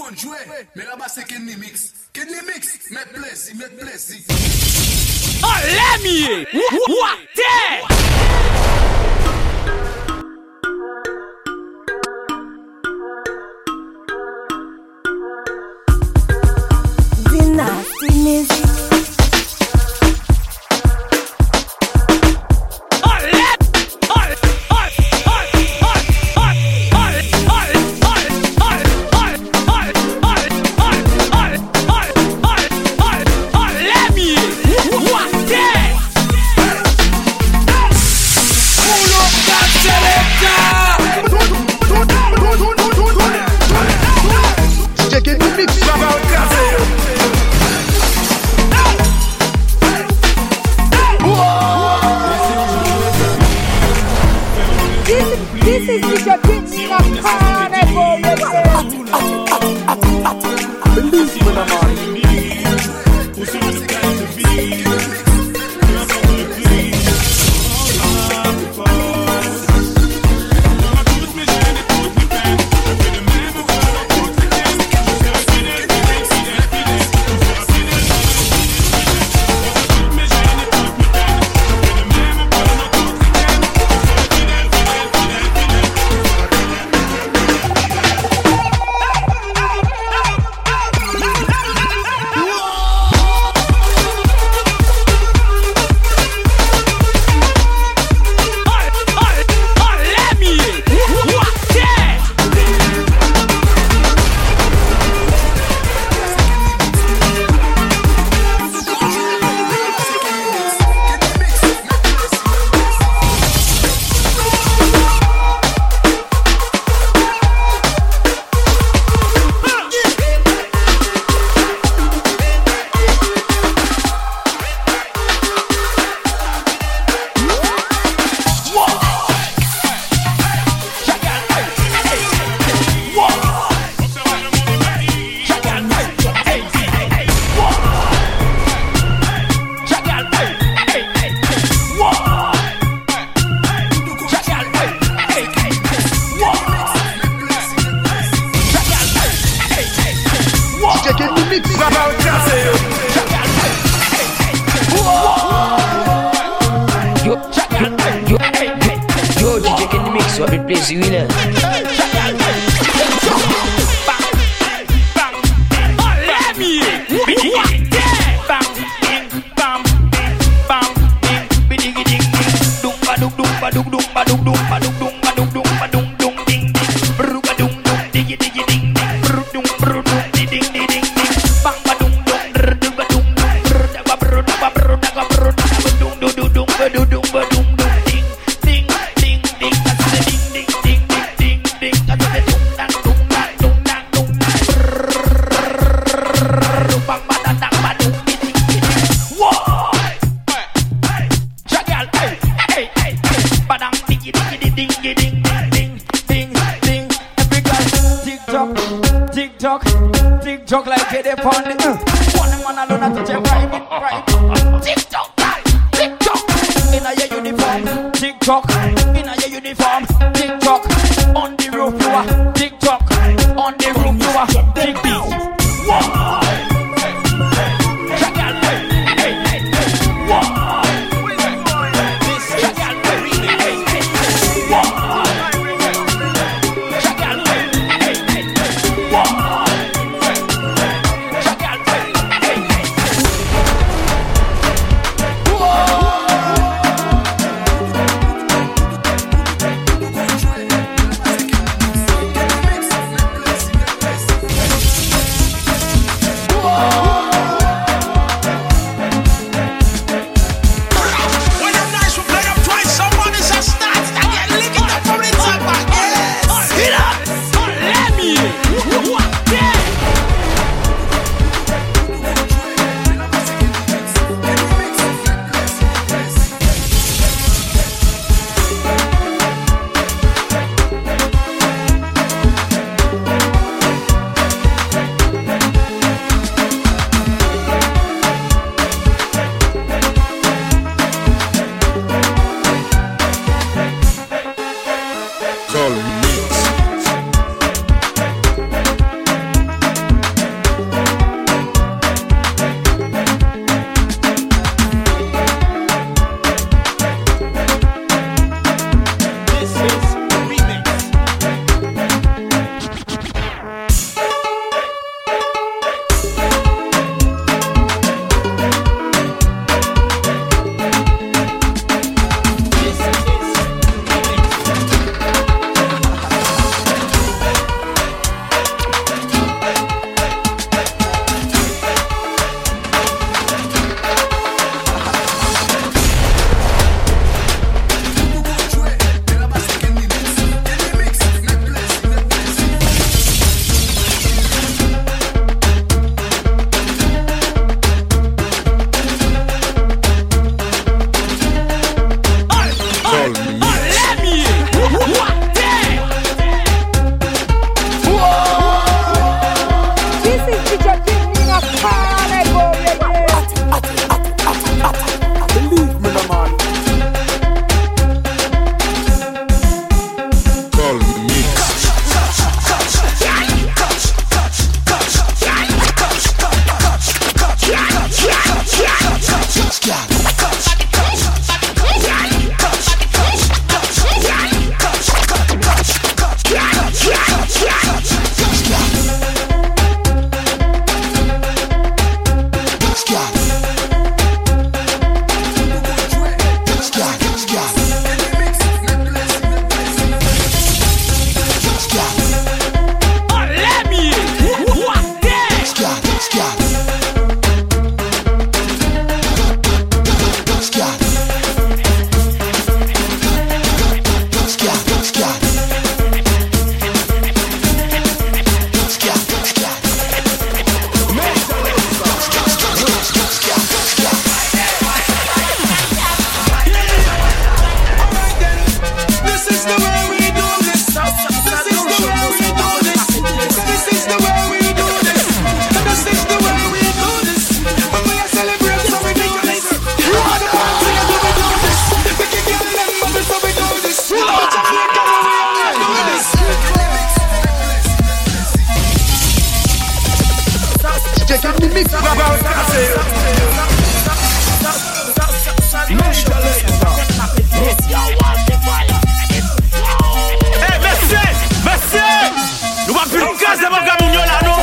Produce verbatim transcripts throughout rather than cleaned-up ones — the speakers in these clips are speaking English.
monde jouer, mais là-bas c'est Kenny Mix. Kenny Mix, met plaisir, met plaisir. Oh, let me! What that? Nasty music. This is the King of Carnival. Believe me, man. TikTok like it upon the uh. One man alone at the private, private. TikTok, TikTok. In a your uniform, TikTok. In a your uniform, TikTok. On the roof you are, TikTok. On the roof you are, TikTok. Whoa. D J Kenny Mix. Hey, merci, merci. Nous va plus de gaz de mon gamignon là, non?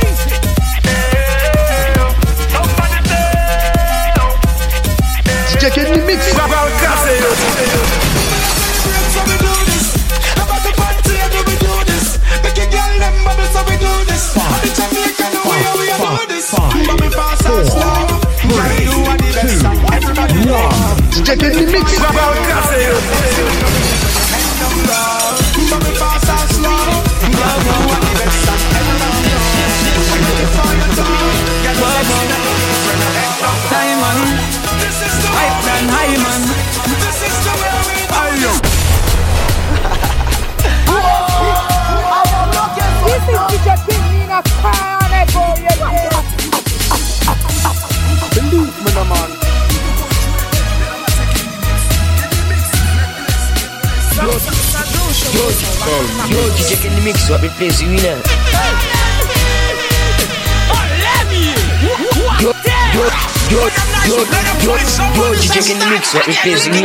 D J Kenny Mix. D J Kenny Mix. Diamond, hype and high man. This is D J Kenny in a carnival, yeah. Believe me, no man. Yo, D J Kenny Mix, what be place you in? Yo, yo, yo, yo, yo, yo, D J Kenny Mix, what be place you in?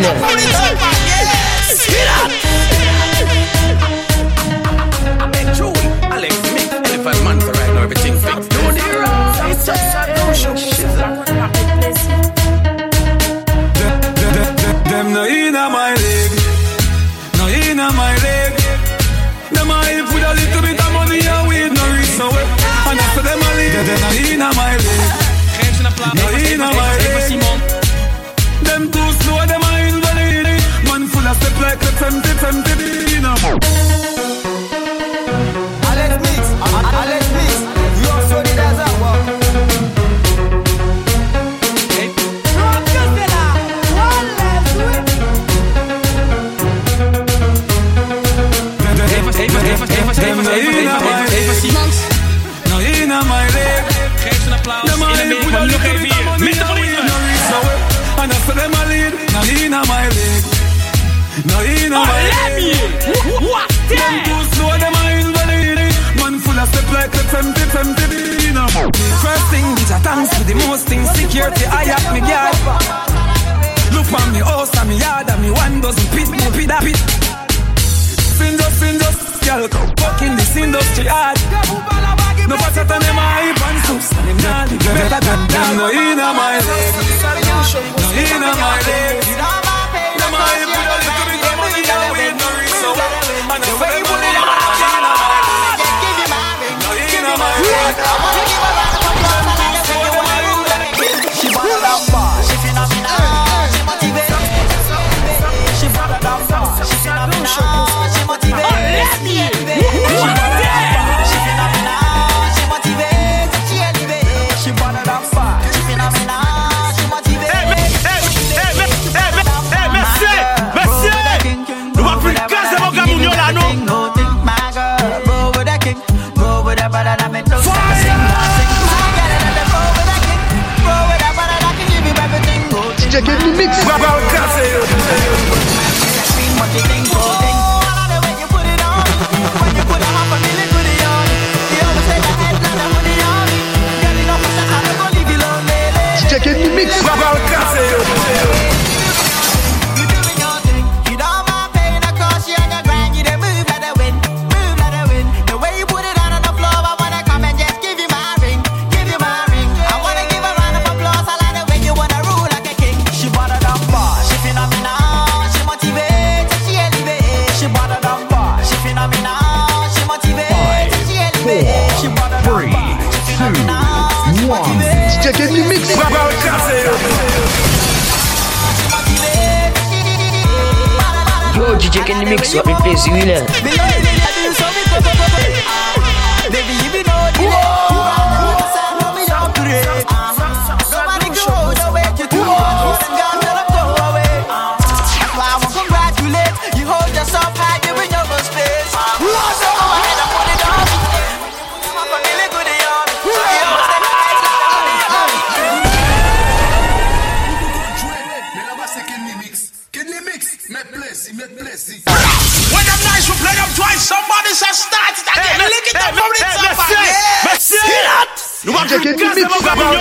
Alex Mix, Elephant Man for right now, everything fixed. Them no inna my leg, no inna my leg. Them a if with a little bit of money and weed no reach nowhere. And after them a leave, them no inna my leg, no inna my leg. Them too slow, them a invalid. Man full of step like a tempty, tempty, you know. Alex Mix, Alex Mix, you also did as a walk. Them no inna my leg, no inna my leg. Them a if with a little bit of money and weed no reach nowhere. And after them a lead, no inna my leg, no inna my leg. Them too slow, them a invalid. Man full of step like a tempty, tempty, you know. First thing, bitch, I thanks for the most things. Security, I have me guard. Look for me house and me yard and me one dozen pit, me pit that pit. Sin just, sin just, girl, fuck in this industry hard. No better than them hype and soups. Them not live better than them. No inna my leg, no inna my leg. Them hype with a little bit of money and weed no reach so well. And the way you live, no inna my leg, no inna my leg. She bought a damn bar, she phenomenal, she motivated. She bought a damn bar, she phenomenal, she motivated. She phenomenal, she motivated, she elevated. She bought a damn bar, she phenomenal, she motivated. D J Kenny Mix. D J Kenny Mix. D J Kenny Mix. Yo, D J Kenny Mix, what be place you in? When I'm nice, we play them twice. Somebody says start it again. D J Kenny Mix.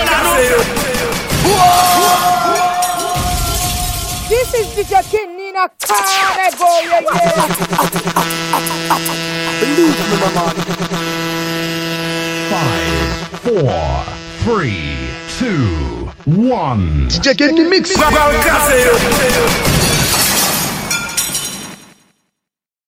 This is D J Kenny in a car. Go, yeah, yeah. Believe me, my man. Five, four, three, two, one. D J Kenny Mix. Baba Cassio.